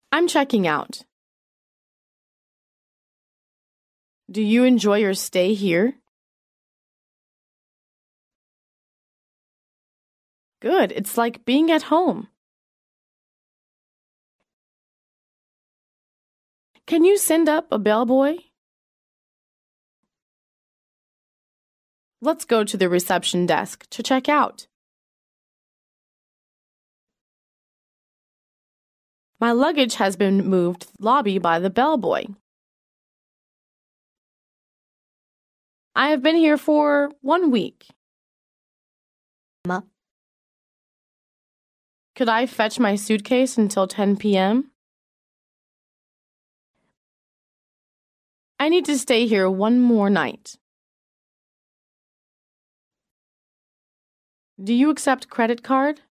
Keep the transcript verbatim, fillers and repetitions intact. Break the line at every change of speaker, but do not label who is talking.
I'm checking out. Do you enjoy your stay here? Good, it's like being at home. Can you send up a bellboy? Let's go to the reception desk to check out. My luggage has been moved to the lobby by the bellboy. I have been here for one week. Could I fetch my suitcase until ten p.m.? I need to stay here one more night. Do you accept credit card?